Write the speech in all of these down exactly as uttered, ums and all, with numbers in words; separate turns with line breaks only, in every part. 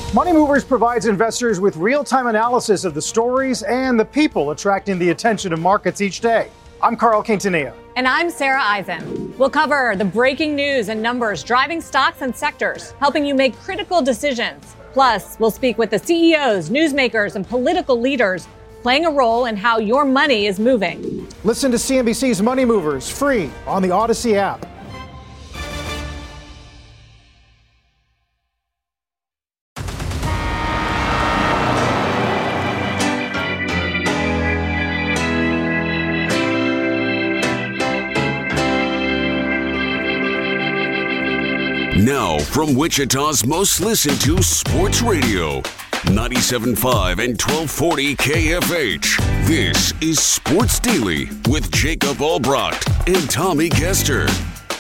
Money Movers provides investors with real-time analysis of the stories and the people attracting the attention of markets each day. I'm Carl Quintanilla.
And I'm Sarah Eisen. We'll cover the breaking news and numbers driving stocks and sectors, helping you make critical decisions. Plus, we'll speak with the C E Os, newsmakers, and political leaders playing a role in how your money is moving.
Listen to C N B C's Money Movers free on the Odyssey app.
Now, from Wichita's most listened to sports radio, ninety-seven point five and twelve forty K F H. This is Sports Daily with Jacob Albrecht and Tommy Kester.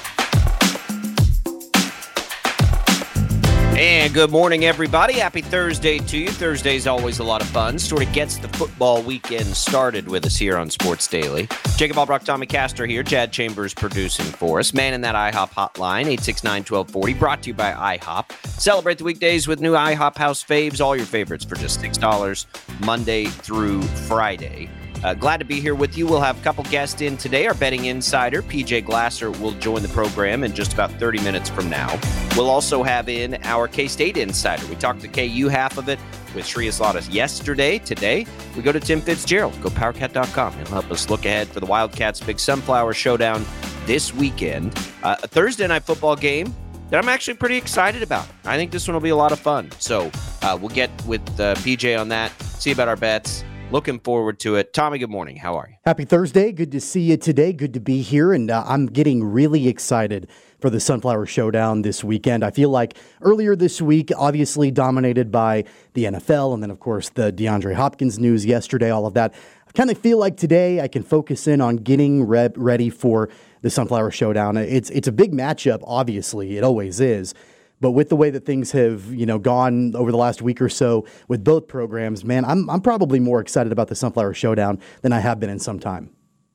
And good morning, everybody. Happy Thursday to you. Thursday's always a lot of fun. Sort of gets the football weekend started with us here on Sports Daily. Jacob Albrecht, Tommy Castor here. Chad Chambers producing for us. Man in that IHOP hotline, eight six nine, one two four zero. Brought to you by IHOP. Celebrate the weekdays with new IHOP House Faves. All your favorites for just six dollars Monday through Friday. Uh, glad to be here with you. We'll have a couple guests in today. Our betting insider, P J Glasser, will join the program in just about thirty minutes from now. We'll also have in our K-State insider. We talked to K U half of it with Shreyas Laddha yesterday. Today, we go to Tim Fitzgerald. Go power cat dot com. He'll help us look ahead for the Wildcats' big Sunflower Showdown this weekend. Uh, a Thursday night football game that I'm actually pretty excited about. I think this one will be a lot of fun. So uh, we'll get with uh, P J on that, see about our bets. Looking forward to it. Tommy, good morning. How are you?
Happy Thursday. Good to see you today. Good to be here. And uh, I'm getting really excited for the Sunflower Showdown this weekend. I feel like earlier this week, obviously dominated by the N F L and then, of course, the DeAndre Hopkins news yesterday, all of that. I kind of feel like today I can focus in on getting re- ready for the Sunflower Showdown. It's, it's a big matchup, obviously. It always is. But with the way that things have, you know, gone over the last week or so with both programs, man, I'm I'm probably more excited about the Sunflower Showdown than I have been in some time.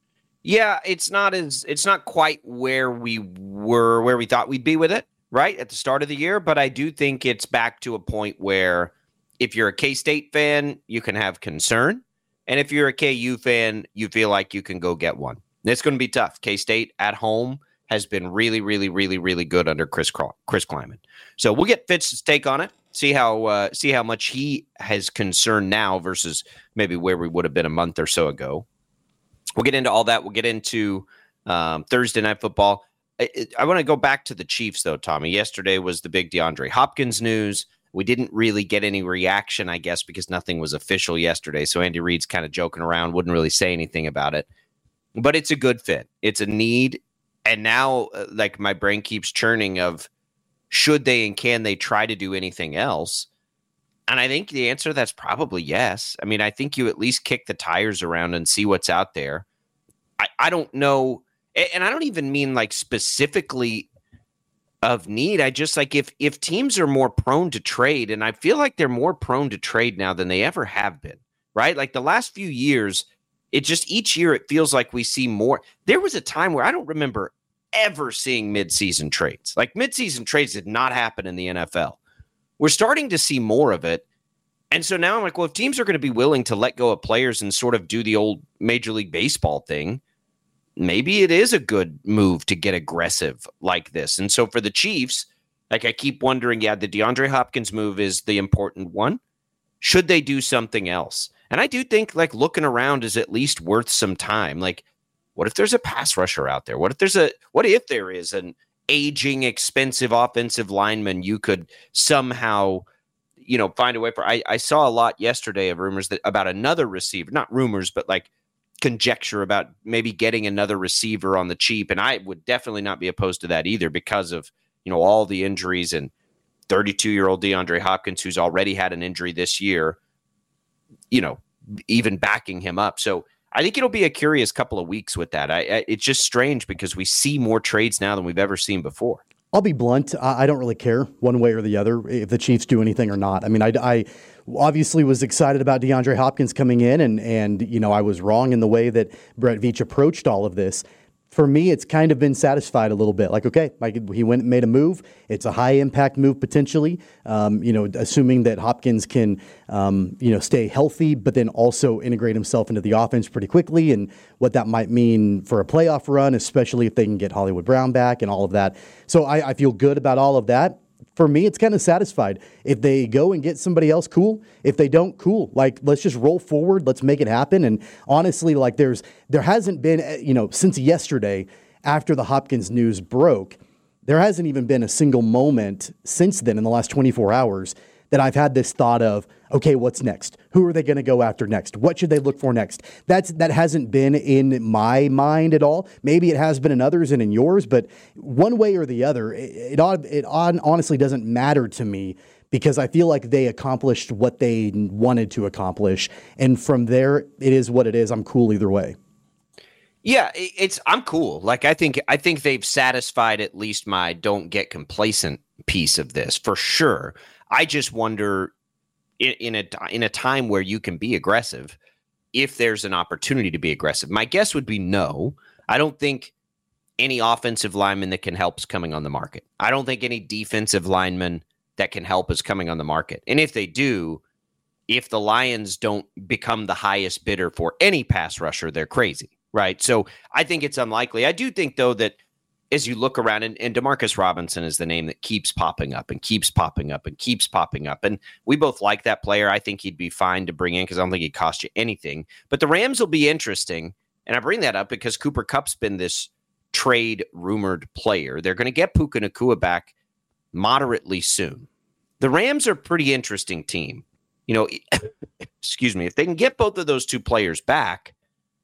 Yeah, it's not as it's not quite where we were, where we thought we'd be with it, right, at the start of the year. But I do think it's back to a point where if you're a K-State fan, you can have concern. And if you're a K U fan, you feel like you can go get one. And it's going to be tough. K-State at home has been really, really, really, really good under Chris Chris Klieman. So we'll get Fitz's take on it, see how uh, see how much he has concern now versus maybe where we would have been a month or so ago. We'll get into all that. We'll get into um, Thursday Night Football. I, I want to go back to the Chiefs, though, Tommy. Yesterday was the big DeAndre Hopkins news. We didn't really get any reaction, I guess, because nothing was official yesterday. So Andy Reid's kind of joking around, wouldn't really say anything about it. But it's a good fit. It's a need. And now, uh, like, my brain keeps churning of should they and can they try to do anything else? And I think the answer to that's probably yes. I mean, I think you at least kick the tires around and see what's out there. I, I don't know. And I don't even mean like specifically of need. I just like if if teams are more prone to trade, and I feel like they're more prone to trade now than they ever have been, right? Like the last few years, it just each year it feels like we see more. There was a time where I don't remember ever seeing midseason trades. Like midseason trades did not happen in the N F L. We're starting to see more of it. And so now I'm like, well, if teams are going to be willing to let go of players and sort of do the old Major League Baseball thing, maybe it is a good move to get aggressive like this. And so for the Chiefs, like I keep wondering, yeah, the DeAndre Hopkins move is the important one. Should they do something else? And I do think like looking around is at least worth some time. Like, what if there's a pass rusher out there? What if there's a, what if there is an aging, expensive offensive lineman you could somehow, you know, find a way for? I, I saw a lot yesterday of rumors that about another receiver, not rumors, but like conjecture about maybe getting another receiver on the cheap. And I would definitely not be opposed to that either because of, you know, all the injuries and thirty-two-year-old DeAndre Hopkins, who's already had an injury this year, you know, even backing him up. So I think it'll be a curious couple of weeks with that. I, I, it's just strange because we see more trades now than we've ever seen before.
I'll be blunt. I, I don't really care one way or the other if the Chiefs do anything or not. I mean, I, I obviously was excited about DeAndre Hopkins coming in, and, and, you know, I was wrong in the way that Brett Veach approached all of this. for me, it's kind of been satisfied a little bit. Like, okay, like he went and made a move. It's a high impact move potentially. Um, you know, assuming that Hopkins can, um, you know, stay healthy, but then also integrate himself into the offense pretty quickly, and what that might mean for a playoff run, especially if they can get Hollywood Brown back and all of that. So I, I feel good about all of that. For me, it's kind of satisfied. If they go and get somebody else, cool. If they don't, cool. Like, let's just roll forward. Let's make it happen. And honestly, like there's there hasn't been, you know, since yesterday after the Hopkins news broke, there hasn't even been a single moment since then in the last twenty-four hours that I've had this thought of, okay, what's next? Who are they going to go after next? What should they look for next? That's that hasn't been in my mind at all. Maybe it has been in others and in yours, but one way or the other, it it, it honestly doesn't matter to me, because I feel like they accomplished what they wanted to accomplish, and from there, it is what it is. I'm cool either way.
Yeah, it's I'm cool. Like I think I think they've satisfied at least my don't get complacent piece of this for sure. I just wonder in, in a in a time where you can be aggressive, if there's an opportunity to be aggressive. My guess would be no. I don't think any offensive lineman that can help is coming on the market. I don't think any defensive lineman that can help is coming on the market. And if they do, if the Lions don't become the highest bidder for any pass rusher, they're crazy, right? So I think it's unlikely. I do think, though, that as you look around, and, and Demarcus Robinson is the name that keeps popping up and keeps popping up and keeps popping up. And we both like that player. I think he'd be fine to bring in because I don't think he'd cost you anything. But the Rams will be interesting. And I bring that up because Cooper Kupp's been this trade rumored player. They're going to get Puka Nacua back moderately soon. The Rams are a pretty interesting team. You know, excuse me, if they can get both of those two players back,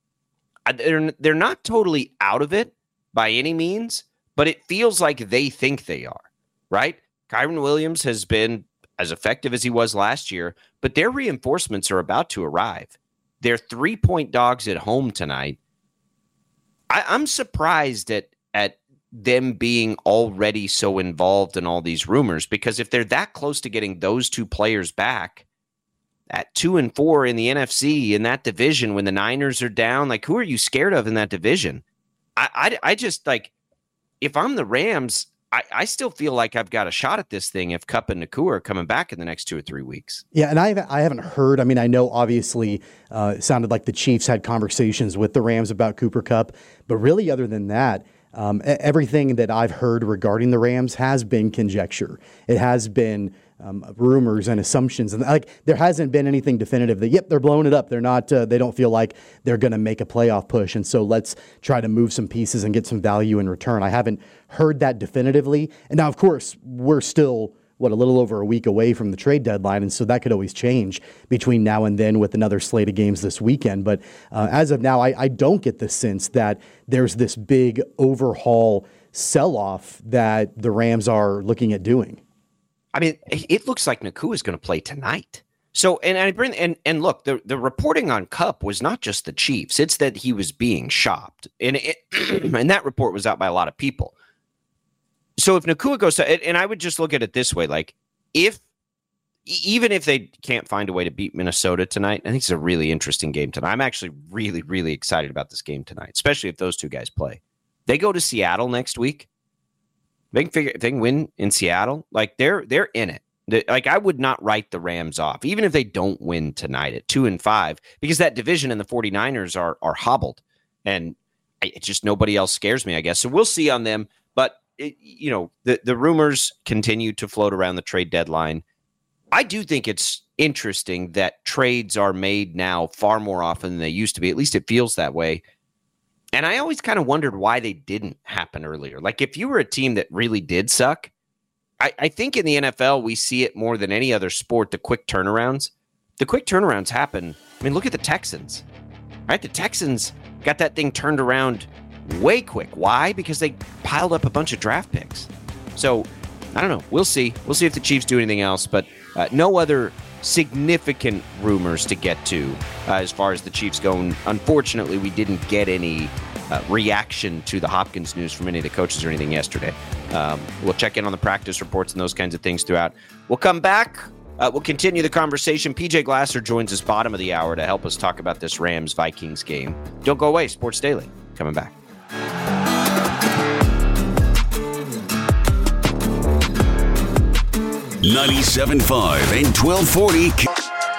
they're, they're not totally out of it by any means, but it feels like they think they are, right? Kyren Williams has been as effective as he was last year, but their reinforcements are about to arrive. They're three-point dogs at home tonight. I, I'm surprised at, at them being already so involved in all these rumors, because if they're that close to getting those two players back at two and four in the N F C in that division, when the Niners are down, like who are you scared of in that division? I, I, I just like, if I'm the Rams, I, I still feel like I've got a shot at this thing if Kupp and Nacua are coming back in the next two or three weeks.
Yeah, and I haven't, I haven't heard. I mean, I know obviously uh, it sounded like the Chiefs had conversations with the Rams about Cooper Kupp, but really other than that, um, everything that I've heard regarding the Rams has been conjecture. It has been um, rumors and assumptions, and like there hasn't been anything definitive that yep, they're blowing it up. They're not. Uh, they don't feel like they're going to make a playoff push, and so let's try to move some pieces and get some value in return. I haven't heard that definitively, and now of course we're still what a little over a week away from the trade deadline, and so that could always change between now and then with another slate of games this weekend. But uh, as of now, I, I don't get the sense that there's this big overhaul sell-off that the Rams are looking at doing.
I mean, it looks like Nacua is going to play tonight. So, and I bring and and look, the the reporting on Kupp was not just the Chiefs; it's that he was being shopped, and it, and that report was out by a lot of people. So if Nacua goes to, and I would just look at it this way, like if, even if they can't find a way to beat Minnesota tonight, I think it's a really interesting game tonight. I'm actually really, really excited about this game tonight, especially if those two guys play. They go to Seattle next week. They can figure, if they can win in Seattle, like they're, they're in it. They, like I would not write the Rams off, even if they don't win tonight at two and five, because that division and the 49ers are, are hobbled, and it just, nobody else scares me, I guess. So we'll see on them. But It, you know, the, the rumors continue to float around the trade deadline. I do think it's interesting that trades are made now far more often than they used to be. At least it feels that way. And I always kind of wondered why they didn't happen earlier. Like if you were a team that really did suck, I, I think in the N F L, we see it more than any other sport, the quick turnarounds. The quick turnarounds happen. I mean, look at the Texans, right? The Texans got that thing turned around way quick. Why? Because they piled up a bunch of draft picks. So, I don't know. We'll see. We'll see if the Chiefs do anything else, but uh, no other significant rumors to get to uh, as far as the Chiefs go. Unfortunately, we didn't get any uh, reaction to the Hopkins news from any of the coaches or anything yesterday. Um, we'll check in on the practice reports and those kinds of things throughout. We'll come back. Uh, we'll continue the conversation. P J Glasser joins us bottom of the hour to help us talk about this Rams-Vikings game. Don't go away. Sports Daily coming back.
ninety-seven point five and twelve forty K-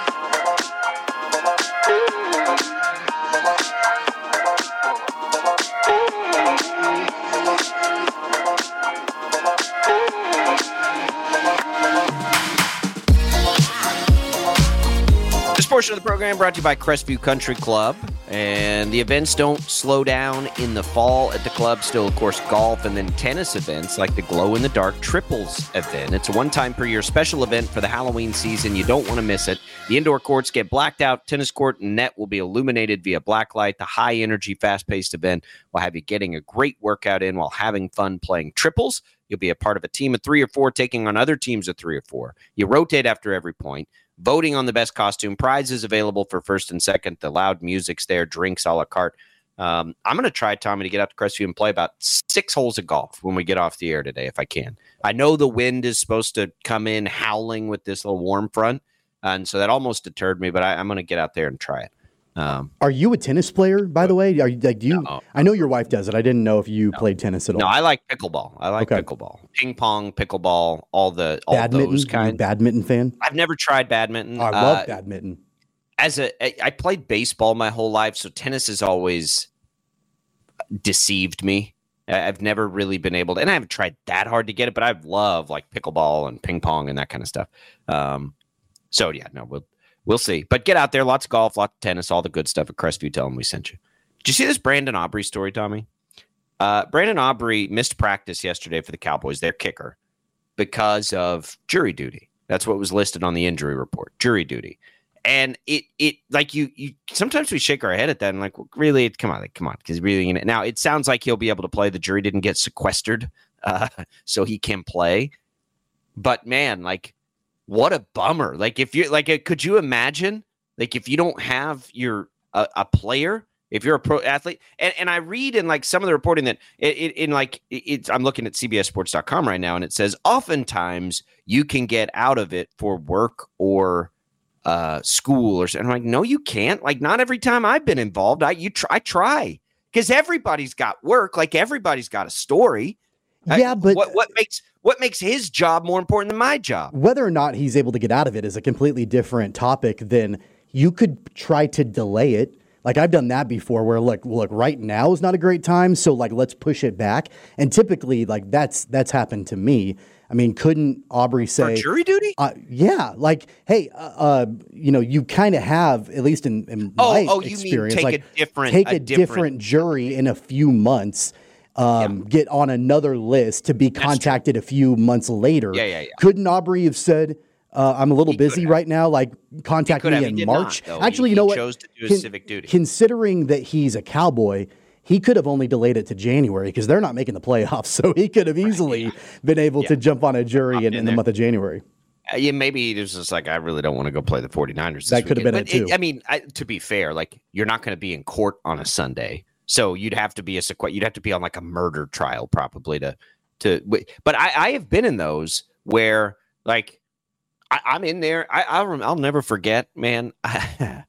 This portion of the program brought to you by Crestview Country Club. And the events don't slow down in the fall at the club. Still, of course, golf and then tennis events like the glow-in-the-dark triples event. It's a one-time per year special event for the Halloween season. You don't want to miss it. The indoor courts get blacked out. Tennis court and net will be illuminated via black light. The high-energy, fast-paced event will have you getting a great workout in while having fun playing triples. You'll be a part of a team of three or four taking on other teams of three or four. You rotate after every point. Voting on the best costume. Prizes available for first and second. The loud music's there. Drinks a la carte. Um, I'm going to try, Tommy, to get out to Crestview and play about six holes of golf when we get off the air today, if I can. I know the wind is supposed to come in howling with this little warm front, and so that almost deterred me, but I, I'm going to get out there and try it. Um,
Are you a tennis player, by the way? Are you like do you?
No.
I know your wife does it. I didn't know if you
No.
played tennis at all.
No, I like pickleball. I like
Okay.
pickleball, ping pong, pickleball, all the all
badminton,
those
you a
kinds.
badminton fan?
I've never tried badminton.
Oh, I love
Uh,
badminton.
As a, I I played baseball my whole life, so tennis has always deceived me. I- I've never really been able to, and I haven't tried that hard to get it, but I love like pickleball and ping pong and that kind of stuff. Um, so yeah, no, we'll we'll see. But get out there, lots of golf, lots of tennis, all the good stuff at Crestview. Tell them we sent you. Did you see this Brandon Aubrey story, Tommy? Uh, Brandon Aubrey missed practice yesterday for the Cowboys, their kicker, because of jury duty. That's what was listed on the injury report, jury duty. And it, it like you, you sometimes we shake our head at that and like, really, come on, like, come on, because really, in it now it sounds like he'll be able to play. The jury didn't get sequestered, uh, so he can play. But man, like, what a bummer! Like, if you like, could you imagine, like, if you don't have your a, a player, if you're a pro athlete, and, and I read in like some of the reporting that it, it in like it, it's, I'm looking at C B S Sports dot com right now, and it says oftentimes you can get out of it for work or uh school or something. I'm like, no, you can't. Like, not every time I've been involved, I you try I try because everybody's got work, like everybody's got a story.
Yeah,
I,
but
what what makes what makes his job more important than my job?
whether or not he's able to get out of it is a completely different topic than you could try to delay it. Like, I've done that before where, like, look, right now is not a great time, so, like, let's push it back. And typically, like, that's that's happened to me. I mean, couldn't Aubrey say...
For jury duty?
Uh, yeah, like, hey, uh, uh, you know, you kind of have, at least in, in
Oh,
my
oh, you mean
experience,
take
like,
a different-
take
a
a, different,
different-
jury in a few months, um, get on another list to be contacted a few months later.
Yeah, yeah, yeah.
Couldn't Aubrey have said, uh, I'm a little
He could
busy
have.
right now, like, contact
could
me
have. He
in
did
March?
not, though.
Actually,
He-
you know
he
what?
chose to do his civic duty.
Considering that he's a Cowboy, he could have only delayed it to January because they're not making the playoffs, so he could have easily
yeah.
been able to
Yeah.
jump on a jury in,
in
in the
there.
month of January.
Uh, yeah, maybe it was just like, I really don't want to go play the 49ers. This
That could have
weekend.
been it,
But
too.
I mean, I, to be fair, like, you're not going to be in court on a Sunday, so you'd have to be a sequ- you'd have to be on like a murder trial probably to to. w- But I, I have been in those where like I, I'm in there. I I'll, rem- I'll never forget, man. I,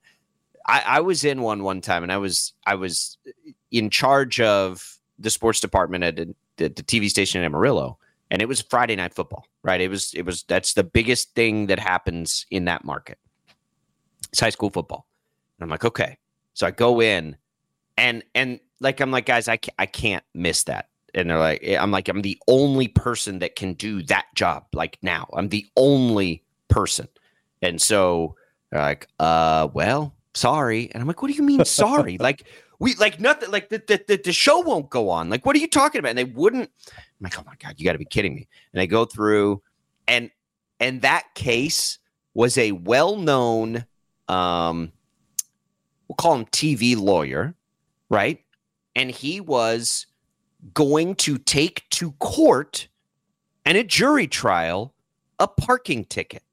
I was in one one time, and I was I was in charge of the sports department at the, the T V station in Amarillo. And it was Friday Night Football, right? It was, it was, that's the biggest thing that happens in that market. It's high school football. And I'm like, okay. So I go in and, and like, I'm like, guys, I can't, I can't miss that. And they're like, I'm like, I'm the only person that can do that job. Like now I'm the only person. And so they're like, uh, well, sorry. And I'm like, what do you mean sorry? Like we, like nothing, like the, the, the, the show won't go on. Like, what are you talking about? And they wouldn't. I'm like, oh my God, you got to be kidding me. And I go through and, and that case was a well-known, um, we'll call him T V lawyer, right? And he was going to take to court and a jury trial, a parking ticket,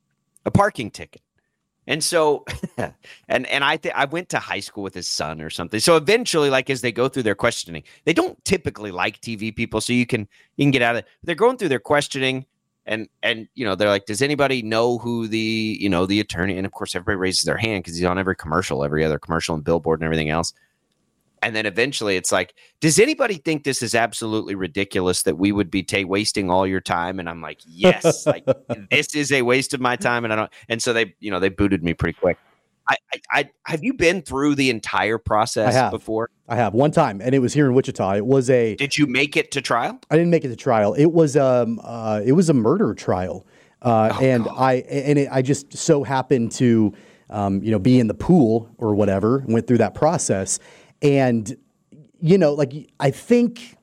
a parking ticket. And so, and and I th- I went to high school with his son or something. So eventually, like as they go through their questioning, they don't typically like T V people, so you can you can get out of it. They're going through their questioning, and and you know they're like, does anybody know who the you know the attorney? And of course, everybody raises their hand because he's on every commercial, every other commercial and billboard and everything else. And then eventually it's like, does anybody think this is absolutely ridiculous that we would be ta- wasting all your time? And I'm like, yes, like this is a waste of my time. And I don't, and so they, you know, they booted me pretty quick. I, I, I have you been through the entire process
I have.
before?
I have one time, and it was here in Wichita. It was a,
Did you make it to trial?
I didn't make it to trial. It was, um, uh, it was a murder trial. Uh,
Oh,
and
God.
I, and it, I just so happened to, um, you know, be in the pool or whatever, and went through that process. And, you know, like, I think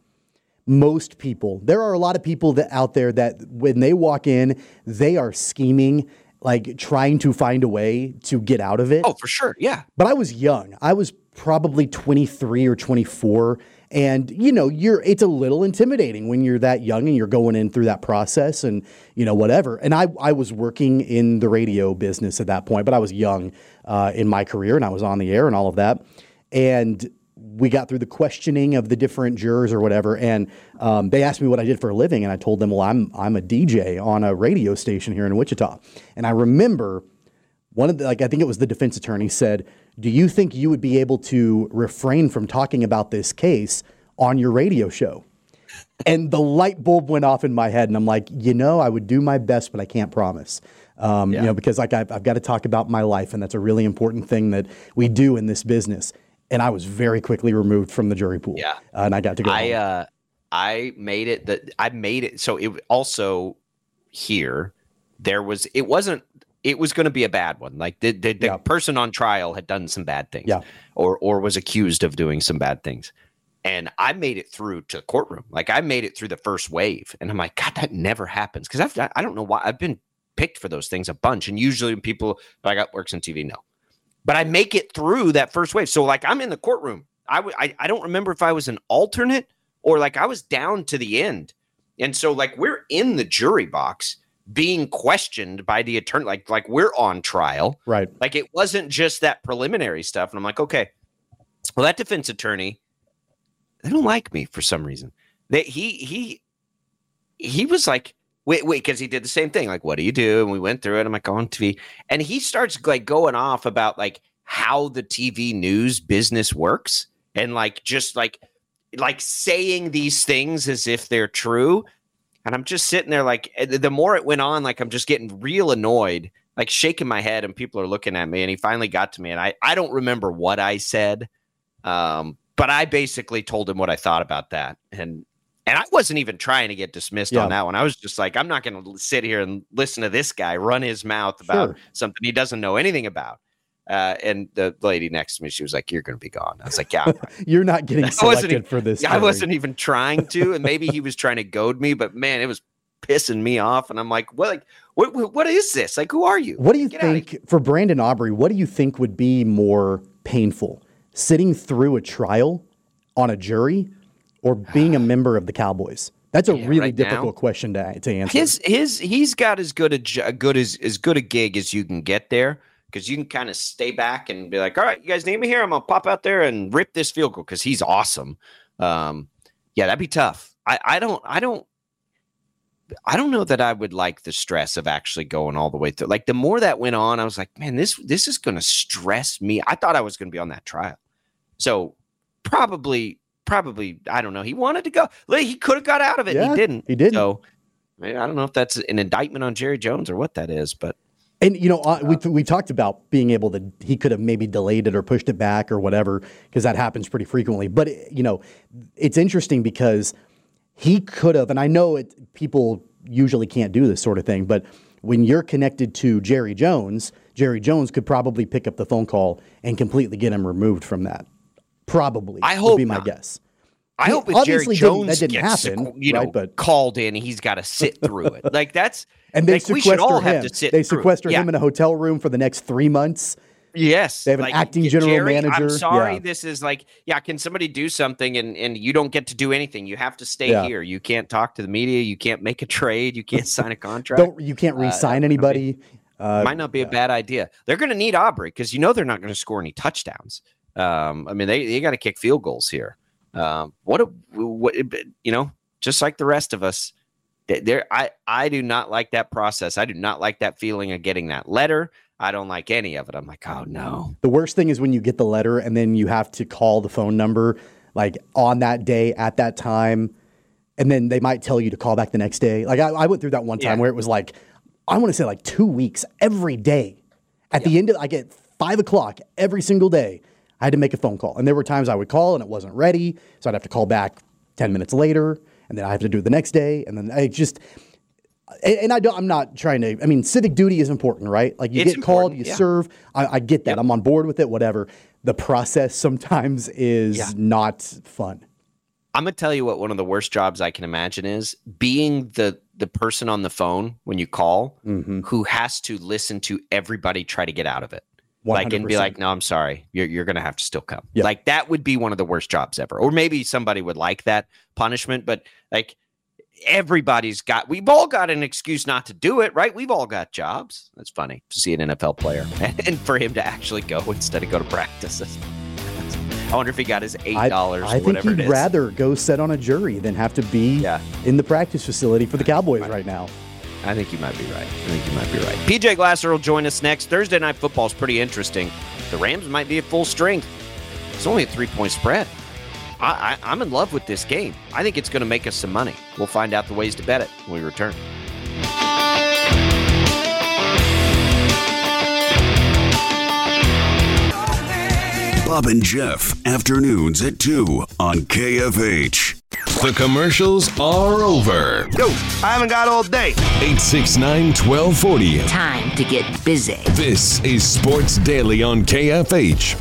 most people, there are a lot of people that out there that when they walk in, they are scheming, like trying to find a way to get out of it.
Oh, for sure. Yeah.
But I was young. I was probably twenty-three or twenty-four. And, you know, you're, it's a little intimidating when you're that young and you're going in through that process and, you know, whatever. And I, I was working in the radio business at that point, but I was young uh, in my career and I was on the air and all of that. And we got through the questioning of the different jurors or whatever. And um, they asked me what I did for a living. And I told them, well, I'm, I'm a D J on a radio station here in Wichita. And I remember one of the, like, I think it was the defense attorney said, do you think you would be able to refrain from talking about this case on your radio show? And the light bulb went off in my head. And I'm like, you know, I would do my best, but I can't promise. Um,
Yeah.
You know, because like I've, I've got to talk about my life. And that's a really important thing that we do in this business. And I was very quickly removed from the jury pool.
Yeah.
Uh, and I got to go
I
home.
uh I made it that I made it so it also here there was it wasn't it was going to be a bad one. Like the the, the
Yeah.
person on trial had done some bad things.
Yeah.
or or was accused of doing some bad things. And I made it through to the courtroom. Like I made it through the first wave. And I'm like, God, that never happens. Because I've I don't know why I've been picked for those things a bunch. And usually when people like I works on T V, no. But I make it through that first wave. So like I'm in the courtroom. I, w- I I don't remember if I was an alternate or like I was down to the end. And so like we're in the jury box being questioned by the attorney. Like, like we're on trial.
Right.
Like it wasn't just that preliminary stuff. And I'm like, okay, well, that defense attorney, they don't like me for some reason. They, he, he, he was like, wait, wait, because he did the same thing. Like, what do you do? And we went through it. I'm like, on T V. And he starts like going off about like how the T V news business works. And like, just like, like saying these things as if they're true. And I'm just sitting there like, the more it went on, like I'm just getting real annoyed, like shaking my head and people are looking at me. And he finally got to me. And I, I don't remember what I said. Um, but I basically told him what I thought about that. And, and I wasn't even trying to get dismissed
Yeah.
on that one. I was just like, I'm not going to sit here and listen to this guy run his mouth about
Sure.
something he doesn't know anything about. Uh, and the lady next to me, she was like, you're going to be gone. I was like, yeah, I'm right.
You're not getting
I wasn't
selected
even-
for this.
I
jury.
wasn't even trying to, and maybe he was trying to goad me, but man, it was pissing me off. And I'm like, what, like, what, what, what is this? Like, who are you?
What do you
Get outta
think for Brandon Aubrey? What do you think would be more painful, sitting through a trial on a jury, or being a member of the Cowboys? That's a
Yeah,
really
right now,
difficult question to to answer.
His his he's got as good a j- a good as as good a gig as you can get there, because you can kind of stay back and be like, all right, you guys need me here. I'm gonna pop out there and rip this field goal because he's awesome. Um, yeah, that'd be tough. I I don't I don't. I don't know that I would like the stress of actually going all the way through. Like the more that went on, I was like, man, this this is going to stress me. I thought I was going to be on that trial. So probably, probably, I don't know. He wanted to go. Like, he could have got out of it.
Yeah,
he didn't.
he didn't.
So I mean, I don't know if that's an indictment on Jerry Jones or what that is, but
And, you know, uh, we, we talked about being able to, he could have maybe delayed it or pushed it back or whatever, because that happens pretty frequently. But, you know, it's interesting because he could have, and I know it, people usually can't do this sort of thing, but when you're connected to Jerry Jones, Jerry Jones could probably pick up the phone call and completely get him removed from that. Probably.
I
would
hope
be my
not.
guess.
I
He
hope if Jerry
obviously didn't-
Jones
that didn't
gets
happen,
sequ- you know,
right, but-
called in, he's got to sit through it. Like that's
And they
like, we
sequester
should all
him.
have to sit
they
through it.
sequester
Yeah.
him in a hotel room for the next three months.
Yes.
They have an
Like,
acting
J-
general
Jerry,
manager.
I'm sorry.
Yeah.
This is like, yeah, can somebody do something and, and you don't get to do anything. You have to stay
Yeah.
here. You can't talk to the media. You can't make a trade. You can't sign a contract.
Don't you can't
Uh,
re-sign
that would
anybody. Uh,
Might not be a bad idea. They're going to need Aubrey because you know they're not going to score any touchdowns. Um, I mean, they, they got to kick field goals here. Um, what, a, what, you know, just like the rest of us, there, I, I do not like that process. I do not like that feeling of getting that letter. I don't like any of it. I'm like, oh no.
The worst thing is when you get the letter and then you have to call the phone number like on that day at that time. And then they might tell you to call back the next day. Like I, I went through that one time yeah. where it was like, I want to say like two weeks every day. At yeah. the end of, I get five o'clock every single day. I had to make a phone call. And there were times I would call and it wasn't ready. So I'd have to call back ten minutes later. And then I have to do it the next day. And then I just, and, and I don't, I'm not trying to, I mean, civic duty is important, right? Like you
it's
get called,
important.
you
yeah.
serve. I, I get that.
Yep.
I'm on board with it, whatever. The process sometimes is yeah. not fun.
I'm going to tell you what one of the worst jobs I can imagine is being the the person on the phone when you call mm-hmm. who has to listen to everybody try to get out of it. one hundred percent. Like and be like, no, I'm sorry. You're, you're going to have to still come. Yep. Like that would be one of the worst jobs ever. Or maybe somebody would like that punishment, but like everybody's got, we've all got an excuse not to do it, right? We've all got jobs. That's funny to see an N F L player and for him to actually go instead of go to practices. I wonder if he got his eight dollars
I, I
or whatever it is.
think he'd rather go sit on a jury than have to be yeah. in the practice facility for the Cowboys right now.
I think you might be right. I think you might be right. P J Glasser will join us next. Thursday Night Football is pretty interesting. The Rams might be at full strength. It's only a three-point spread. I, I, I'm in love with this game. I think it's going to make us some money. We'll find out the ways to bet it when we return.
Bob and Jeff, afternoons at two on K F H.
The commercials are over.
Yo, I haven't got all day.
eight six nine, one two four zero.
Time to get busy.
This is Sports Daily on K F H.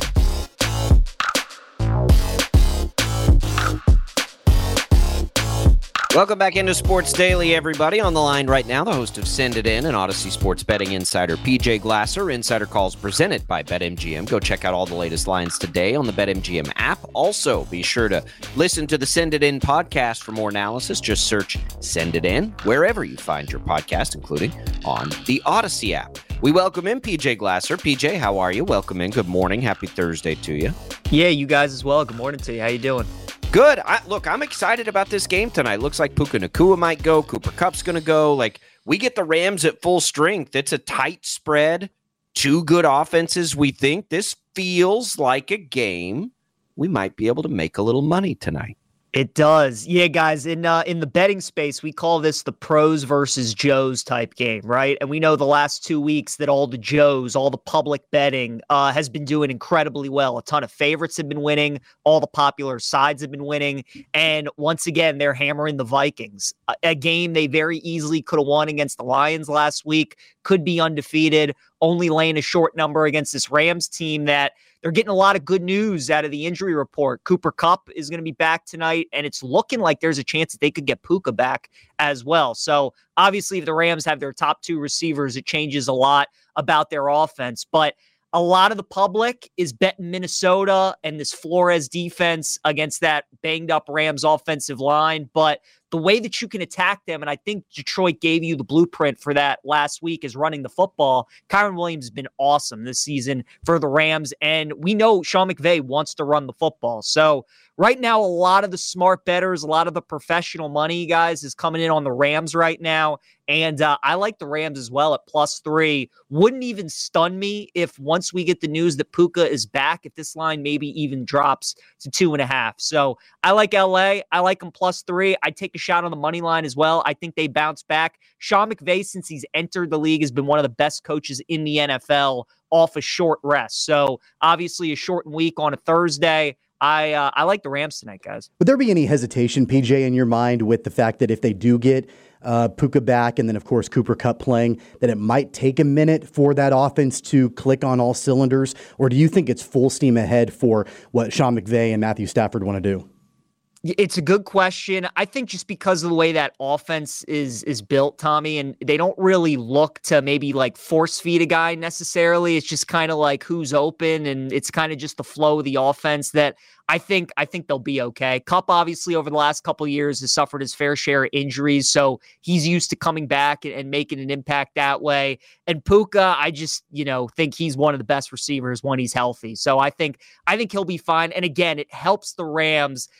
Welcome back into Sports Daily, everybody. On the line right now, the host of Send It In and Odyssey Sports Betting Insider, P J Glasser. Insider calls presented by BetMGM. Go check out all the latest lines today on the BetMGM app. Also, be sure to listen to the Send It In podcast for more analysis. Just search Send It In wherever you find your podcast, including on the Odyssey app. We welcome in P J Glasser. P J, how are you? Welcome in. Good morning. Happy Thursday to you.
Yeah, you guys as well. Good morning to you. How you doing?
Good. I, look, I'm excited about this game tonight. Looks like Puka Nacua might go. Cooper Kupp's going to go. Like, we get the Rams at full strength. It's a tight spread. Two good offenses, we think. This feels like a game we might be able to make a little money tonight.
It does. Yeah, guys, in uh, in the betting space, we call this the pros versus Joes type game, right? And we know the last two weeks that all the Joes, all the public betting uh, has been doing incredibly well. A ton of favorites have been winning. All the popular sides have been winning. And once again, they're hammering the Vikings. A, a game they very easily could have won against the Lions last week, could be undefeated, only laying a short number against this Rams team that they're getting a lot of good news out of the injury report. Cooper Kupp is going to be back tonight, and it's looking like there's a chance that they could get Puka back as well. So obviously, if the Rams have their top two receivers, it changes a lot about their offense. But a lot of the public is betting Minnesota and this Flores defense against that banged-up Rams offensive line. But the way that you can attack them, and I think Detroit gave you the blueprint for that last week, is running the football. Kyren Williams has been awesome this season for the Rams, and we know Sean McVay wants to run the football. So right now, a lot of the smart bettors, a lot of the professional money, guys, is coming in on the Rams right now, and uh, I like the Rams as well at plus three. Wouldn't even stun me if once we get the news that Puka is back, if this line maybe even drops to two and a half. So I like L A. I like them plus three. I'd take a shot on the money line as well. I think they bounce back. Sean McVay, since he's entered the league, has been one of the best coaches in the N F L off a short rest. So obviously a shortened week on a Thursday. I uh, I like the Rams tonight, guys.
Would there be any hesitation, P J, in your mind with the fact that if they do get uh, Puka back and then, of course, Cooper Kupp playing, that it might take a minute for that offense to click on all cylinders? Or do you think it's full steam ahead for what Sean McVay and Matthew Stafford want to do?
It's a good question. I think just because of the way that offense is is built, Tommy, and they don't really look to maybe like force feed a guy necessarily. It's just kind of like who's open, and it's kind of just the flow of the offense that I think I think they'll be okay. Kupp, obviously, over the last couple of years has suffered his fair share of injuries, so he's used to coming back and, and making an impact that way. And Puka, I just, you know, think he's one of the best receivers when he's healthy. So I think I think he'll be fine. And again, it helps the Rams that they do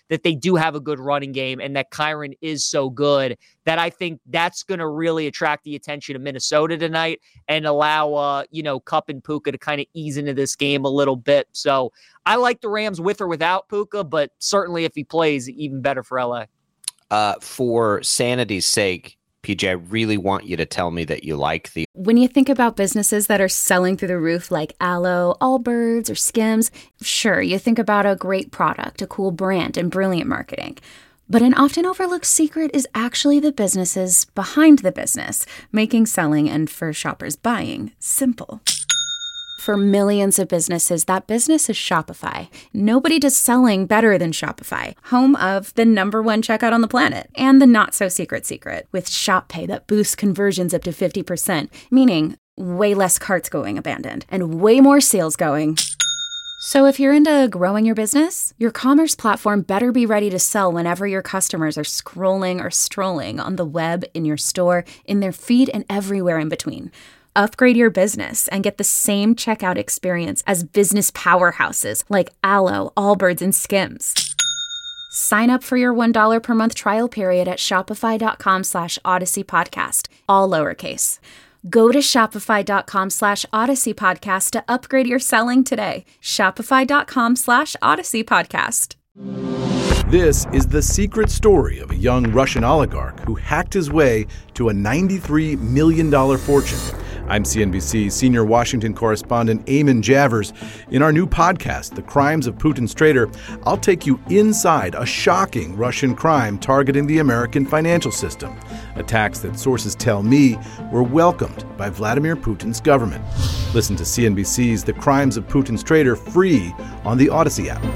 do have a good running game and that Kyren is so good that I think that's going to really attract the attention of Minnesota tonight and allow, uh, you know, Kupp and Puka to kind of ease into this game a little bit. So I like the Rams with or without Puka, but certainly if he plays, even better for L A.
Uh, for sanity's sake, P J, I really want you to tell me that you like the...
When you think about businesses that are selling through the roof like Aloe, Allbirds, or Skims, sure, you think about a great product, a cool brand, and brilliant marketing. But an often overlooked secret is actually the businesses behind the business, making selling and for shoppers buying simple. For millions of businesses, that business is Shopify. Nobody does selling better than Shopify, home of the number one checkout on the planet and the not-so-secret secret with Shop Pay that boosts conversions up to fifty percent, meaning way less carts going abandoned and way more sales going. So if you're into growing your business, your commerce platform better be ready to sell whenever your customers are scrolling or strolling on the web, in your store, in their feed, and everywhere in between. Upgrade your business and get the same checkout experience as business powerhouses like Aloe, Allbirds, and Skims. Sign up for your one dollar per month trial period at shopify.com slash Odyssey Podcast, all lowercase. Go to shopify.com slash Odyssey Podcast to upgrade your selling today. Shopify.com slash Odyssey Podcast.
This is the secret story of a young Russian oligarch who hacked his way to a ninety-three million dollars fortune. I'm C N B C senior Washington correspondent Eamon Javers. In our new podcast, The Crimes of Putin's Traitor, I'll take you inside a shocking Russian crime targeting the American financial system. Attacks that sources tell me were welcomed by Vladimir Putin's government. Listen to C N B C's The Crimes of Putin's Traitor free on the Odyssey app.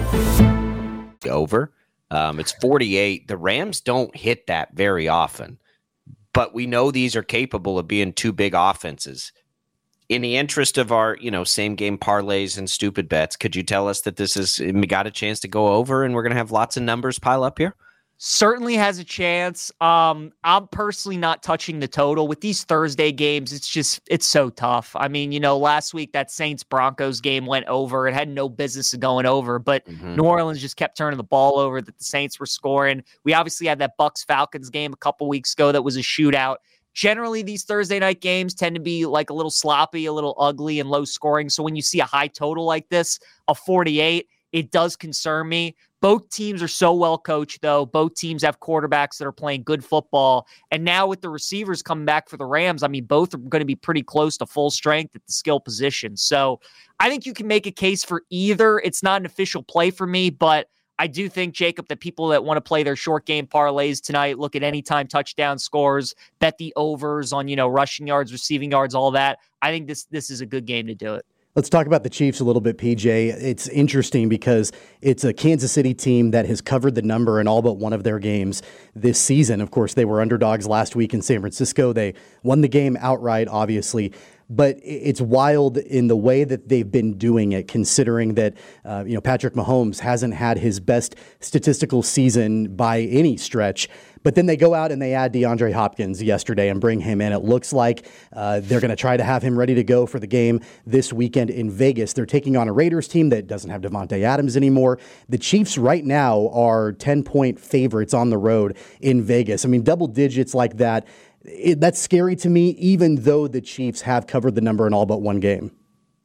Over. Um, it's forty-eight. The Rams don't hit that very often, but we know these are capable of being two big offenses. In the interest of our, you know, same game parlays and stupid bets, could you tell us that this is, we got a chance to go over and we're going to have lots of numbers pile up here?
Certainly has a chance. Um, I'm personally not touching the total with these Thursday games. It's just, it's so tough. I mean, you know, last week that Saints Broncos game went over. It had no business of going over, but mm-hmm. New Orleans just kept turning the ball over that the Saints were scoring. We obviously had that Bucks Falcons game a couple weeks ago that was a shootout. Generally, these Thursday night games tend to be like a little sloppy, a little ugly and low scoring. So when you see a high total like this, a forty-eight, it does concern me. Both teams are so well coached, though. Both teams have quarterbacks that are playing good football. And now with the receivers coming back for the Rams, I mean, both are going to be pretty close to full strength at the skill position. So I think you can make a case for either. It's not an official play for me, but I do think, Jacob, that people that want to play their short game parlays tonight, look at anytime touchdown scores, bet the overs on, you know, rushing yards, receiving yards, all that. I think this this is a good game to do it.
Let's talk about the Chiefs a little bit, P J. It's interesting because it's a Kansas City team that has covered the number in all but one of their games this season. Of course, they were underdogs last week in San Francisco. They won the game outright, obviously. But it's wild in the way that they've been doing it, considering that, uh, you know, Patrick Mahomes hasn't had his best statistical season by any stretch. But then they go out and they add DeAndre Hopkins yesterday and bring him in. It looks like uh, they're going to try to have him ready to go for the game this weekend in Vegas. They're taking on a Raiders team that doesn't have Devontae Adams anymore. The Chiefs right now are ten-point favorites on the road in Vegas. I mean, double digits like that. It, that's scary to me, even though the Chiefs have covered the number in all but one game.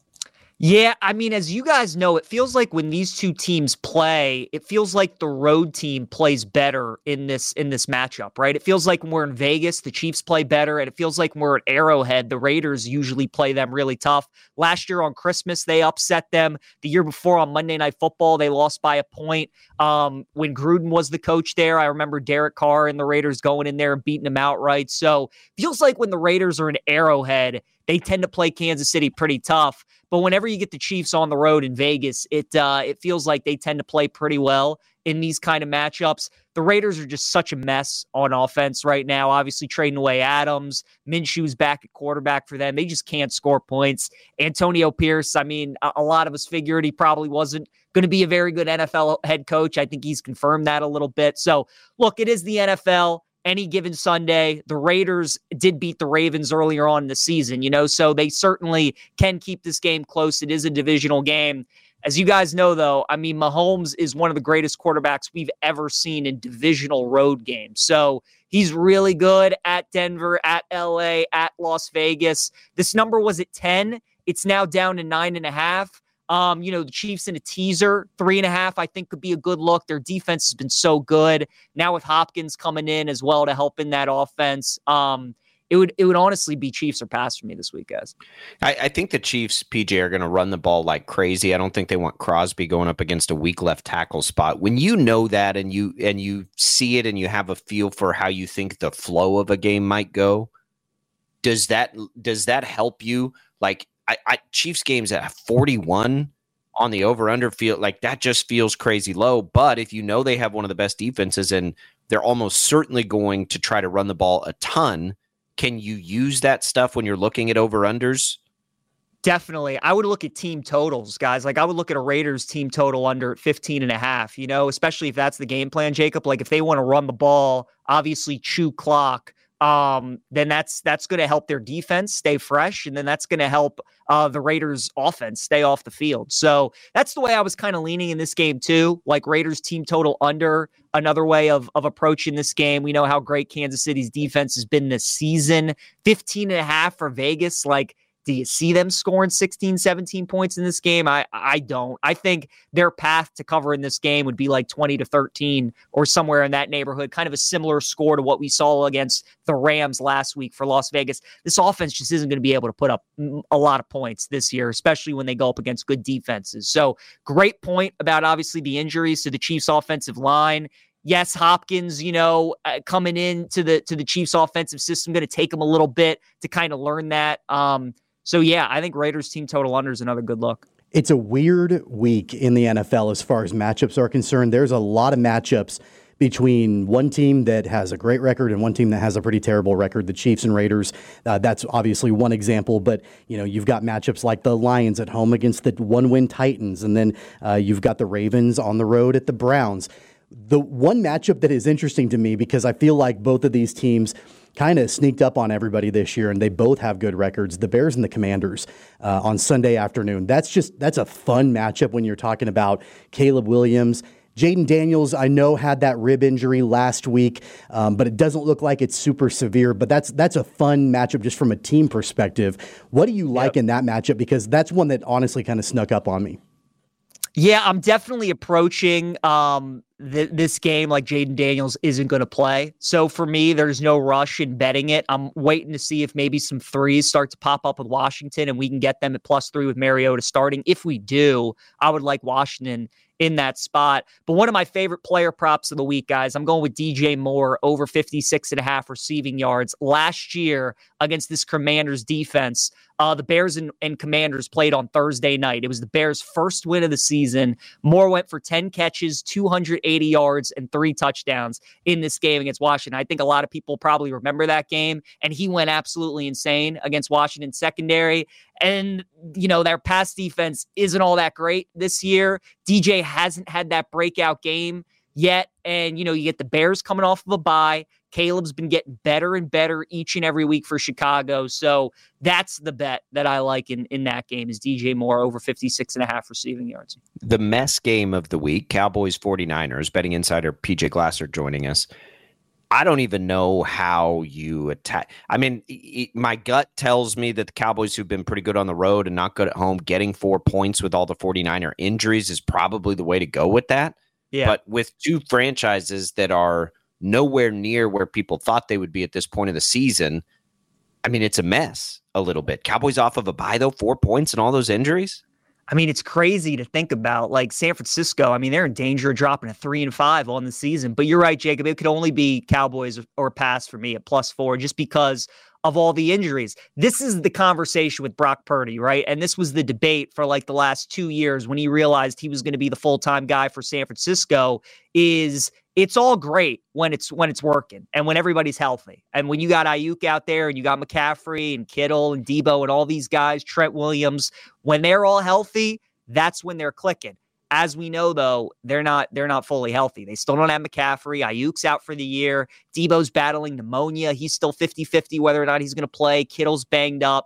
Yeah, I mean, as you guys know, it feels like when these two teams play, it feels like the road team plays better in this in this matchup, right? It feels like when we're in Vegas, the Chiefs play better, and it feels like when we're at Arrowhead, the Raiders usually play them really tough. Last year on Christmas, they upset them. The year before on Monday Night Football, they lost by a point. Um, when Gruden was the coach there, I remember Derek Carr and the Raiders going in there and beating them outright. So feels like when the Raiders are in Arrowhead, they tend to play Kansas City pretty tough. But whenever you get the Chiefs on the road in Vegas, it uh, it feels like they tend to play pretty well in these kind of matchups. The Raiders are just such a mess on offense right now, obviously trading away Adams. Minshew's back at quarterback for them. They just can't score points. Antonio Pierce, I mean, a, a lot of us figured he probably wasn't going to be a very good N F L head coach. I think he's confirmed that a little bit. So, look, it is the N F L. Any given Sunday, the Raiders did beat the Ravens earlier on in the season, you know, so they certainly can keep this game close. It is a divisional game. As you guys know, though, I mean, Mahomes is one of the greatest quarterbacks we've ever seen in divisional road games. So he's really good at Denver, at L A, at Las Vegas. This number was at ten. It's now down to nine and a half. Um, you know, the Chiefs in a teaser, three and a half, I think could be a good look. Their defense has been so good. Now with Hopkins coming in as well to help in that offense, um, it would it would honestly be Chiefs or pass for me this week, guys.
I, I think the Chiefs, P J, are going to run the ball like crazy. I don't think they want Crosby going up against a weak left tackle spot. When you know that and you and you see it and you have a feel for how you think the flow of a game might go, does that does that help you? Like I, I Chiefs games at forty-one on the over-under field, like that just feels crazy low. But if you know they have one of the best defenses and they're almost certainly going to try to run the ball a ton, can you use that stuff when you're looking at over-unders?
Definitely. I would look at team totals, guys. Like I would look at a Raiders team total under fifteen and a half, you know, especially if that's the game plan, Jacob. Like if they want to run the ball, obviously chew clock, um, then that's that's going to help their defense stay fresh. And then that's going to help uh, the Raiders offense stay off the field. So that's the way I was kind of leaning in this game too. Like Raiders team total under, another way of, of approaching this game. We know how great Kansas City's defense has been this season. fifteen and a half for Vegas. Like, do you see them scoring sixteen, seventeen points in this game? I I don't. I think their path to cover in this game would be like twenty to thirteen or somewhere in that neighborhood, kind of a similar score to what we saw against the Rams last week for Las Vegas. This offense just isn't going to be able to put up a lot of points this year, especially when they go up against good defenses. So great point about obviously the injuries to the Chiefs offensive line. Yes, Hopkins, you know, uh, coming into the to the Chiefs offensive system, going to take him a little bit to kind of learn that. Um, So, yeah, I think Raiders team total under is another good look.
It's a weird week in the N F L as far as matchups are concerned. There's a lot of matchups between one team that has a great record and one team that has a pretty terrible record, the Chiefs and Raiders. Uh, that's obviously one example, but you know, you've got matchups like the Lions at home against the one-win Titans, and then uh, you've got the Ravens on the road at the Browns. The one matchup that is interesting to me, because I feel like both of these teams kind of sneaked up on everybody this year, and they both have good records, the Bears and the Commanders uh, on Sunday afternoon. That's just, that's a fun matchup when you're talking about Caleb Williams. Jaden Daniels, I know, had that rib injury last week, um, but it doesn't look like it's super severe. But that's that's a fun matchup just from a team perspective. What do you like yep. in that matchup? Because that's one that honestly kind of snuck up on me.
Yeah, I'm definitely approaching um, th- this game like Jaden Daniels isn't going to play. So for me, there's no rush in betting it. I'm waiting to see if maybe some threes start to pop up with Washington and we can get them at plus three with Mariota starting. If we do, I would like Washington in that spot. But one of my favorite player props of the week, guys, I'm going with D J Moore over fifty-six and a half receiving yards. Last year against this Commanders defense, uh, the Bears and, and Commanders played on Thursday night. It was the Bears' first win of the season. Moore went for ten catches, two hundred eighty yards, and three touchdowns in this game against Washington. I think a lot of people probably remember that game, and he went absolutely insane against Washington secondary. And, you know, their pass defense isn't all that great this year. D J hasn't had that breakout game yet. And, you know, you get the Bears coming off of a bye. Caleb's been getting better and better each and every week for Chicago. So that's the bet that I like in, in that game is D J Moore over fifty-six and a half receiving yards.
The mess game of the week, Cowboys forty-niners, betting insider P J Glasser joining us. I don't even know how you attack. I mean, it, my gut tells me that the Cowboys, who've been pretty good on the road and not good at home, getting four points with all the forty-niner injuries is probably the way to go with that.
Yeah.
But with two franchises that are nowhere near where people thought they would be at this point of the season, I mean, it's a mess a little bit. Cowboys off of a bye, though, four points and all those injuries.
I mean, it's crazy to think about. Like San Francisco, I mean, they're in danger of dropping a three and five on the season. But you're right, Jacob. It could only be Cowboys or pass for me at plus four just because of all the injuries. This is the conversation with Brock Purdy, right? And this was the debate for like the last two years when he realized he was going to be the full-time guy for San Francisco is it's all great when it's when it's working and when everybody's healthy. And when you got Ayuk out there and you got McCaffrey and Kittle and Debo and all these guys, Trent Williams, when they're all healthy, that's when they're clicking. As we know, though, they're not they're not fully healthy. They still don't have McCaffrey. Ayuk's out for the year. Debo's battling pneumonia. He's still fifty-fifty whether or not he's going to play. Kittle's banged up.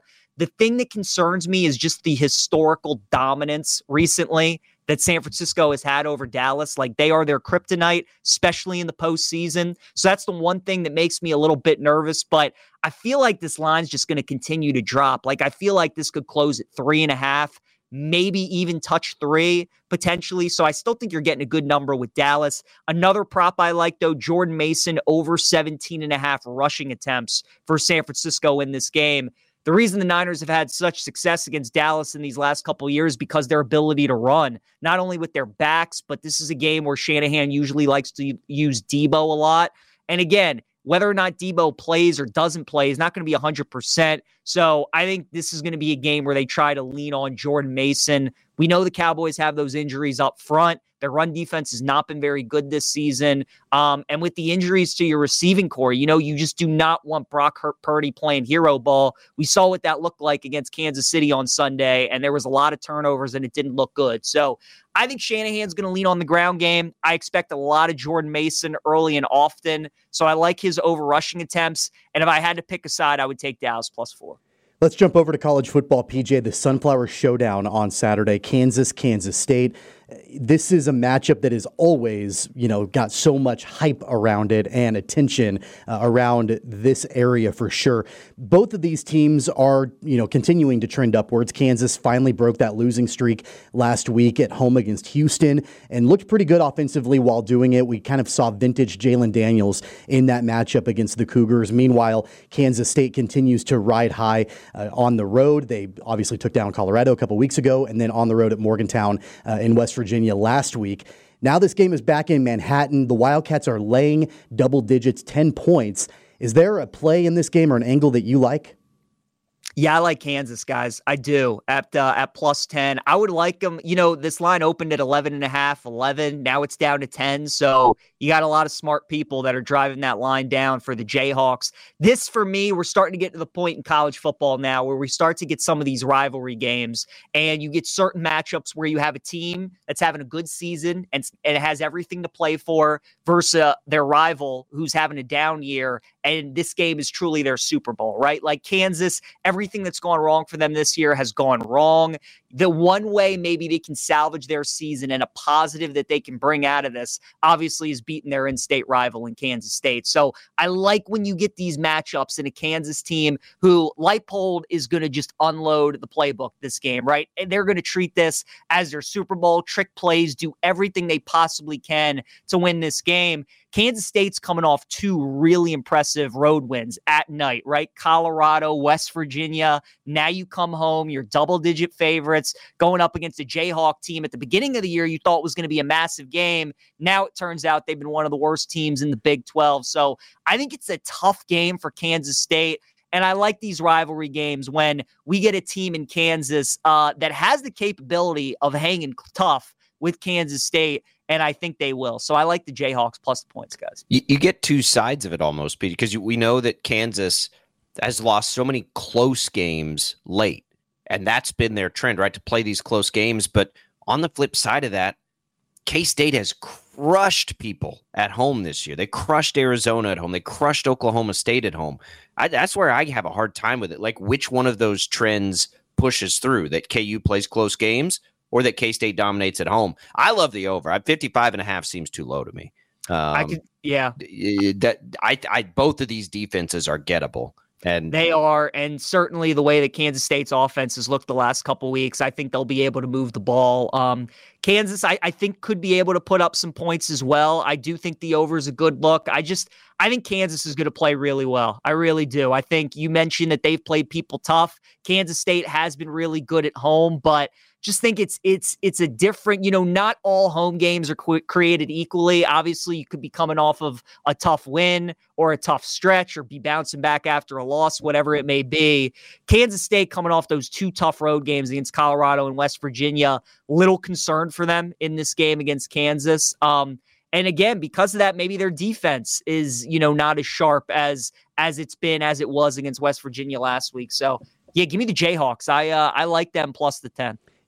The thing that concerns me is just the historical dominance recently that San Francisco has had over Dallas. Like, they are their kryptonite, especially in the postseason. So that's the one thing that makes me a little bit nervous, but I feel like this line's just going to continue to drop. Like, I feel like this could close at three and a half, maybe even touch three potentially. So I still think you're getting a good number with Dallas. Another prop I like, though, Jordan Mason over seventeen and a half rushing attempts for San Francisco in this game. The reason the Niners have had such success against Dallas in these last couple of years is because their ability to run, not only with their backs, but this is a game where Shanahan usually likes to use Debo a lot. And again, whether or not Debo plays or doesn't play is not going to be one hundred percent. So I think this is going to be a game where they try to lean on Jordan Mason. We know the Cowboys have those injuries up front. Their run defense has not been very good this season. Um, and with the injuries to your receiving core, you know, you just do not want Brock Purdy playing hero ball. We saw what that looked like against Kansas City on Sunday, and there was a lot of turnovers, and it didn't look good. So I think Shanahan's going to lean on the ground game. I expect a lot of Jordan Mason early and often. So I like his over rushing attempts. And if I had to pick a side, I would take Dallas plus four.
Let's jump over to college football, P J. The Sunflower Showdown on Saturday, Kansas, Kansas State. This is a matchup that has always, you know, got so much hype around it and attention uh, around this area for sure. Both of these teams are, you know, continuing to trend upwards. Kansas finally broke that losing streak last week at home against Houston and looked pretty good offensively while doing it. We kind of saw vintage Jalen Daniels in that matchup against the Cougars. Meanwhile, Kansas State continues to ride high uh, on the road. They obviously took down Colorado a couple weeks ago and then on the road at Morgantown uh, in West Virginia. Virginia last week. Now this game is back in Manhattan. The Wildcats are laying double digits, ten points. Is there a play in this game or an angle that you like?
Yeah, I like Kansas, guys. I do. At uh, at plus ten. I would like them. You know, this line opened at eleven and a half, eleven. Now it's down to ten. So you got a lot of smart people that are driving that line down for the Jayhawks. This, for me, we're starting to get to the point in college football now where we start to get some of these rivalry games, and you get certain matchups where you have a team that's having a good season and, and it has everything to play for versus uh, their rival who's having a down year. And this game is truly their Super Bowl, right? Like Kansas, everything that's gone wrong for them this year has gone wrong. The one way maybe they can salvage their season and a positive that they can bring out of this, obviously, is beating their in-state rival in Kansas State. So I like when you get these matchups in a Kansas team who Leipold is going to just unload the playbook this game, right? And they're going to treat this as their Super Bowl, trick plays, do everything they possibly can to win this game. Kansas State's coming off two really impressive road wins at night, right? Colorado, West Virginia. Now you come home, you're double-digit favorites going up against a Jayhawk team at the beginning of the year you thought was going to be a massive game. Now it turns out they've been one of the worst teams in the Big twelve. So I think it's a tough game for Kansas State. And I like these rivalry games when we get a team in Kansas uh, that has the capability of hanging tough with Kansas State. And I think they will. So I like the Jayhawks plus the points, guys.
You, you get two sides of it almost, Pete, because you, we know that Kansas has lost so many close games late. And that's been their trend, right, to play these close games. But on the flip side of that, K-State has crushed people at home this year. They crushed Arizona at home. They crushed Oklahoma State at home. I, that's where I have a hard time with it. Like, which one of those trends pushes through, that K U plays close games or that K-State dominates at home? I love the over. I fifty-five and a half seems too low to me. Um,
I could, yeah.
That I, I, both of these defenses are gettable. And
they are, and certainly the way that Kansas State's offense has looked the last couple of weeks, I think they'll be able to move the ball. Um, Kansas, I, I think, could be able to put up some points as well. I do think the over is a good look. I just, I think Kansas is going to play really well. I really do. I think you mentioned that they've played people tough. Kansas State has been really good at home, but just think it's it's it's a different, you know, not all home games are qu- created equally. Obviously, you could be coming off of a tough win or a tough stretch or be bouncing back after a loss, whatever it may be. Kansas State coming off those two tough road games against Colorado and West Virginia, little concern for them in this game against Kansas. Um, and again, because of that, maybe their defense is, you know, not as sharp as as it's been, as it was against West Virginia last week. So, yeah, give me the Jayhawks. I uh, I like them plus the ten.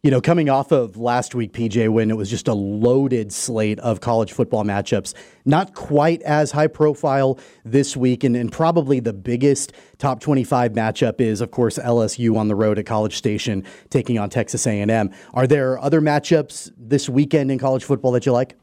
You know, coming off of last week, P J, when it was just a loaded slate of college football matchups, not quite as high profile this week, and, and probably the biggest top twenty-five matchup is, of course, L S U on the road at College Station taking on Texas A and M. Are there other matchups this weekend in college football that you like?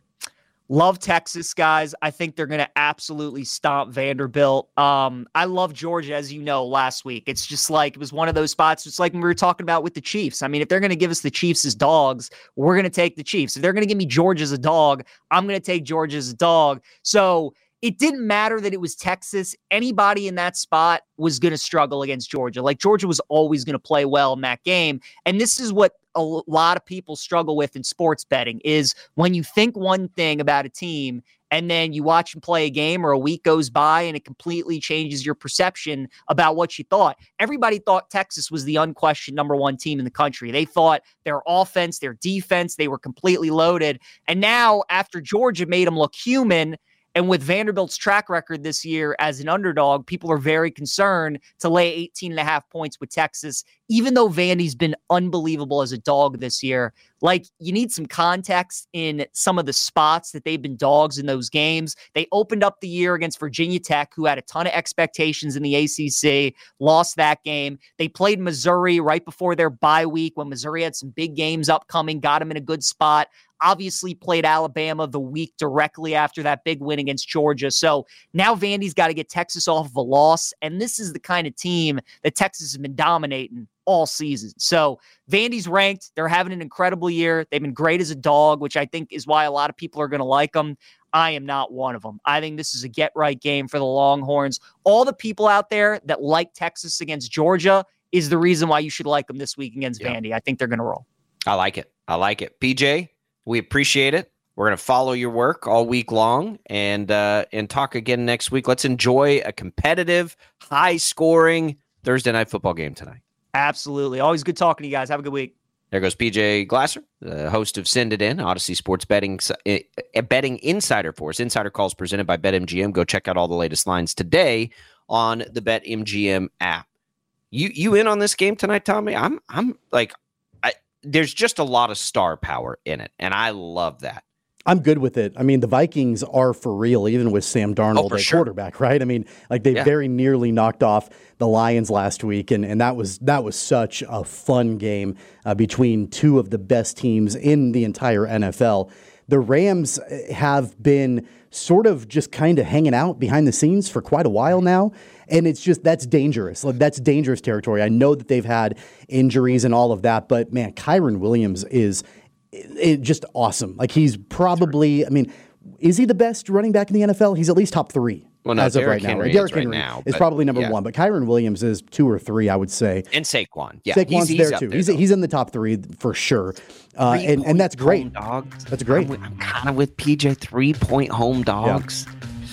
Love Texas, guys. I think they're going to absolutely stomp Vanderbilt. Um, I love Georgia, as you know, last week. It's just like, it was one of those spots, just like we were talking about with the Chiefs. I mean, if they're going to give us the Chiefs as dogs, we're going to take the Chiefs. If they're going to give me Georgia as a dog, I'm going to take Georgia as a dog. So it didn't matter that it was Texas. Anybody in that spot was going to struggle against Georgia. Like, Georgia was always going to play well in that game. And this is what a lot of people struggle with in sports betting, is when you think one thing about a team and then you watch them play a game or a week goes by and it completely changes your perception about what you thought. Everybody thought Texas was the unquestioned number one team in the country. They thought their offense, their defense, they were completely loaded. And now, after Georgia made them look human, and with Vanderbilt's track record this year as an underdog, people are very concerned to lay eighteen and a half points with Texas, even though Vandy's been unbelievable as a dog this year. Like, you need some context in some of the spots that they've been dogs in those games. They opened up the year against Virginia Tech, who had a ton of expectations in the A C C, lost that game. They played Missouri right before their bye week when Missouri had some big games upcoming, got them in a good spot. Obviously played Alabama the week directly after that big win against Georgia. So now Vandy's got to get Texas off of a loss, and this is the kind of team that Texas has been dominating all season. So Vandy's ranked. They're having an incredible year. They've been great as a dog, which I think is why a lot of people are going to like them. I am not one of them. I think this is a get-right game for the Longhorns. All the people out there that like Texas against Georgia is the reason why you should like them this week against yeah. Vandy. I think they're going to roll.
I like it. I like it. P J, we appreciate it. We're going to follow your work all week long and uh, and talk again next week. Let's enjoy a competitive, high-scoring Thursday night football game tonight.
Absolutely. Always good talking to you guys. Have a good week.
There goes P J Glasser, the host of Send It In, Odyssey Sports Betting uh, betting Insider for us. Insider calls presented by BetMGM. Go check out all the latest lines today on the BetMGM app. You you in on this game tonight, Tommy? I'm I'm like, I, there's just a lot of star power in it, and I love that.
I'm good with it. I mean, the Vikings are for real, even with Sam Darnold
oh,
at
sure.
quarterback, right? I mean, like they yeah. very nearly knocked off the Lions last week, and, and that was that was such a fun game uh, between two of the best teams in the entire N F L. The Rams have been sort of just kind of hanging out behind the scenes for quite a while now, and it's just that's dangerous. Like, that's dangerous territory. I know that they've had injuries and all of that, but man, Kyren Williams is It, just awesome. Like, he's probably, I mean, is he the best running back in the N F L? He's at least top three
well, no,
as
Derrick
of right
Henry
now. Derrick
is
Henry
right now,
is
but,
probably number
yeah.
one, but Kyren Williams is two or three, I would say.
And Saquon. Yeah,
Saquon's
he's, he's
there too.
There,
he's, he's in the top three for sure. Uh, and, and that's great.
Dogs.
That's great.
I'm, I'm kind of with P J, three-point home dogs. Yeah.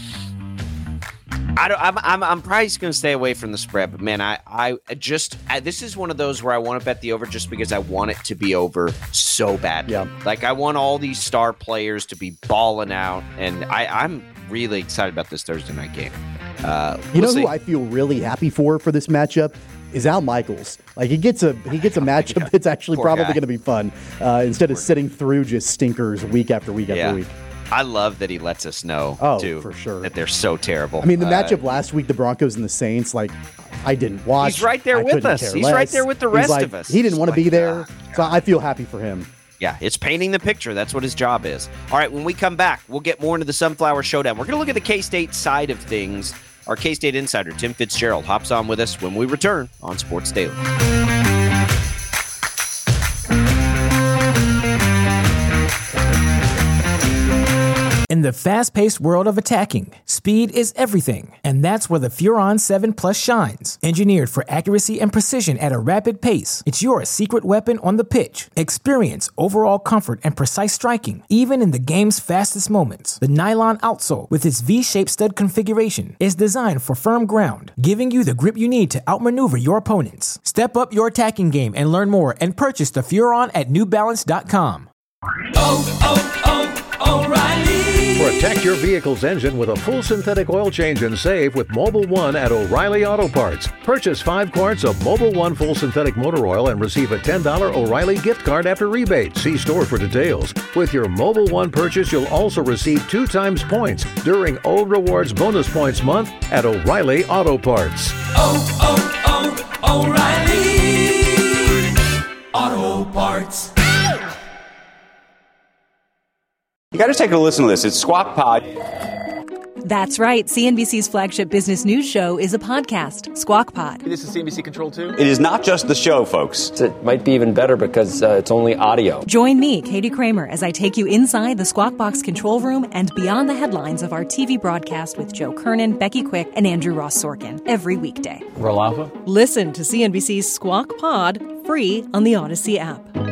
I don't, I'm, I'm, I'm probably just going to stay away from the spread, but man, I, I just, I, this is one of those where I want to bet the over just because I want it to be over so bad.
Yeah.
Like, I want all these star players to be balling out, and I, I'm really excited about this Thursday night game. Uh,
you
we'll
know
see.
who I feel really happy for for this matchup is Al Michaels. Like, he gets a he gets a matchup yeah. that's actually Poor probably going to be fun uh, instead Poor of sitting guy. through just stinkers week after week
yeah.
after week.
I love that he lets us know,
oh,
too,
for sure.
that they're so terrible.
I mean, the
uh,
matchup last week, the Broncos and the Saints, like, I didn't watch.
He's right there
I
with us. He's
less.
right there with the rest
like,
of us.
He didn't want to
like,
be there,
uh,
so I feel happy for him.
Yeah, it's painting the picture. That's what his job is. All right, when we come back, we'll get more into the Sunflower Showdown. We're going to look at the K-State side of things. Our K-State insider, Tim Fitzgerald, hops on with us when we return on Sports Daily.
In the fast-paced world of attacking, speed is everything, and that's where the Furon seven Plus shines. Engineered for accuracy and precision at a rapid pace, it's your secret weapon on the pitch. Experience overall comfort and precise striking, even in the game's fastest moments. The nylon outsole, with its V-shaped stud configuration, is designed for firm ground, giving you the grip you need to outmaneuver your opponents. Step up your attacking game and learn more and purchase the Furon at New Balance dot com.
Oh, oh, oh, O'Reilly Protect your vehicle's engine with a full synthetic oil change and save with Mobil one at O'Reilly Auto Parts. Purchase five quarts of Mobil one full synthetic motor oil and receive a ten dollars O'Reilly gift card after rebate. See store for details. With your Mobil one purchase, you'll also receive two times points during O Rewards Bonus Points Month at O'Reilly Auto Parts.
Oh, oh, oh, O'Reilly Auto Parts.
You got to take a listen to this. It's Squawk Pod.
That's right. C N B C's flagship business news show is a podcast, Squawk Pod.
This is C N B C Control two?
It is not just the show, folks.
It might be even better because uh, it's only audio.
Join me, Katie Kramer, as I take you inside the Squawk Box control room and beyond the headlines of our T V broadcast with Joe Kernan, Becky Quick, and Andrew Ross Sorkin every weekday.
Roll Alpha?
Listen to C N B C's Squawk Pod free on the Odyssey app.